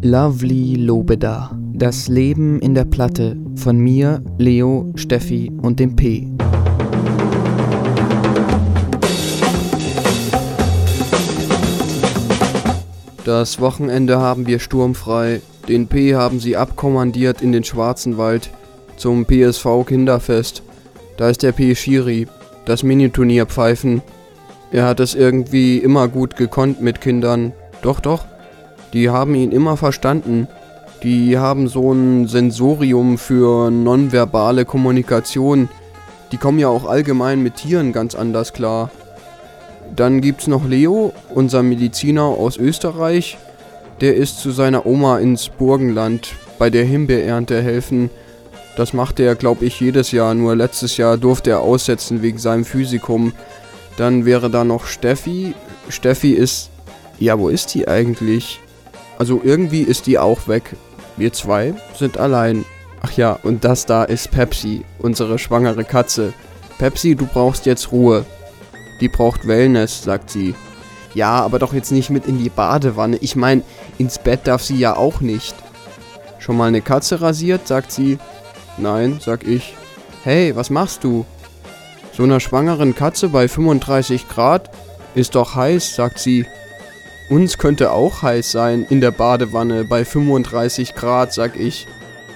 Lovely Lobeda. Das Leben in der Platte von mir, Leo, Steffi und dem P. Das Wochenende haben wir sturmfrei. Den P haben sie abkommandiert in den Schwarzenwald zum PSV-Kinderfest. Da ist der P Schiri, das Miniturnier pfeifen. Er hat es irgendwie immer gut gekonnt mit Kindern. Doch, die haben ihn immer verstanden. Die haben so ein Sensorium für nonverbale Kommunikation. Die kommen ja auch allgemein mit Tieren ganz anders klar. Dann gibt's noch Leo, unser Mediziner aus Österreich. Der ist zu seiner Oma ins Burgenland bei der Himbeerernte helfen. Das macht er, glaube ich, jedes Jahr. Nur letztes Jahr durfte er aussetzen wegen seinem Physikum. Dann wäre da noch Steffi. Steffi ist... Ja, wo ist die eigentlich? Also irgendwie ist die auch weg. Wir zwei sind allein. Ach ja, und das da ist Pepsi, unsere schwangere Katze. Pepsi, du brauchst jetzt Ruhe. Die braucht Wellness, sagt sie. Ja, aber doch jetzt nicht mit in die Badewanne. Ich meine, ins Bett darf sie ja auch nicht. Schon mal eine Katze rasiert, sagt sie. Nein, sag ich. Hey, was machst du? So einer schwangeren Katze bei 35 Grad? Ist doch heiß, sagt sie. Uns könnte auch heiß sein in der Badewanne bei 35 Grad, sag ich.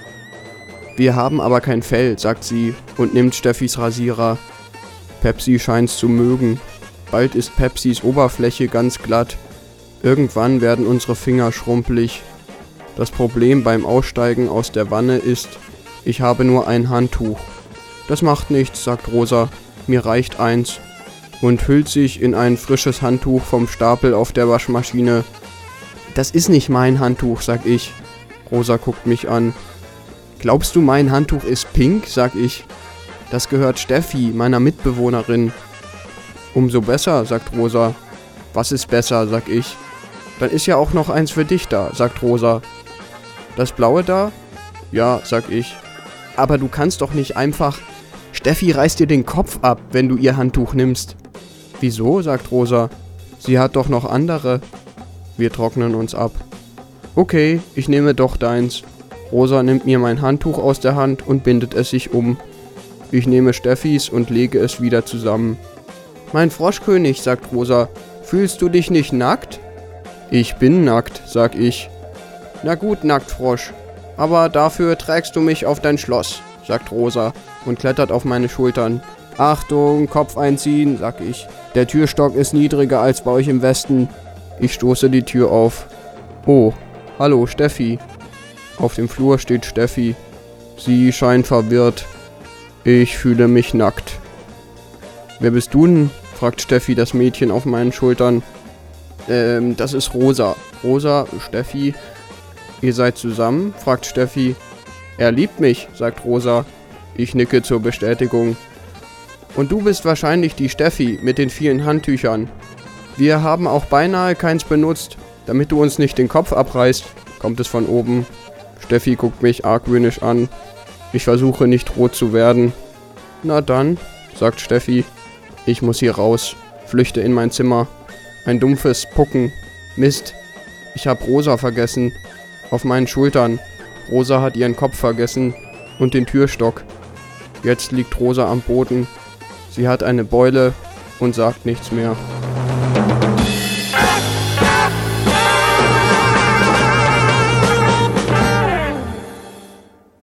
Wir haben aber kein Fell, sagt sie und nimmt Steffis Rasierer. Pepsi scheint's zu mögen. Bald ist Pepsis Oberfläche ganz glatt. Irgendwann werden unsere Finger schrumpelig. Das Problem beim Aussteigen aus der Wanne ist, ich habe nur ein Handtuch. Das macht nichts, sagt Rosa. Mir reicht eins. Und hüllt sich in ein frisches Handtuch vom Stapel auf der Waschmaschine. Das ist nicht mein Handtuch, sag ich. Rosa guckt mich an. Glaubst du, mein Handtuch ist pink, sag ich. Das gehört Steffi, meiner Mitbewohnerin. Umso besser, sagt Rosa. Was ist besser, sag ich. Dann ist ja auch noch eins für dich da, sagt Rosa. Das blaue da? Ja, sag ich. Aber du kannst doch nicht einfach... Steffi reißt dir den Kopf ab, wenn du ihr Handtuch nimmst. Wieso, sagt Rosa. Sie hat doch noch andere. Wir trocknen uns ab. Okay, ich nehme doch deins. Rosa nimmt mir mein Handtuch aus der Hand und bindet es sich um. Ich nehme Steffis und lege es wieder zusammen. Mein Froschkönig, sagt Rosa, fühlst du dich nicht nackt? Ich bin nackt, sag ich. Na gut, Nacktfrosch, aber dafür trägst du mich auf dein Schloss, sagt Rosa und klettert auf meine Schultern. Achtung, Kopf einziehen, sag ich. Der Türstock ist niedriger als bei euch im Westen. Ich stoße die Tür auf. Oh, hallo Steffi. Auf dem Flur steht Steffi. Sie scheint verwirrt. Ich fühle mich nackt. Wer bist du denn? Fragt Steffi das Mädchen auf meinen Schultern. Das ist Rosa. Rosa, Steffi. Ihr seid zusammen? Fragt Steffi. Er liebt mich, sagt Rosa. Ich nicke zur Bestätigung. Und du bist wahrscheinlich die Steffi mit den vielen Handtüchern. Wir haben auch beinahe keins benutzt, damit du uns nicht den Kopf abreißt, kommt es von oben. Steffi guckt mich argwöhnisch an. Ich versuche nicht rot zu werden. Na dann, sagt Steffi. Ich muss hier raus, flüchte in mein Zimmer. Ein dumpfes Pucken. Mist, ich hab Rosa vergessen. Auf meinen Schultern. Rosa hat ihren Kopf vergessen und den Türstock. Jetzt liegt Rosa am Boden. Sie hat eine Beule und sagt nichts mehr.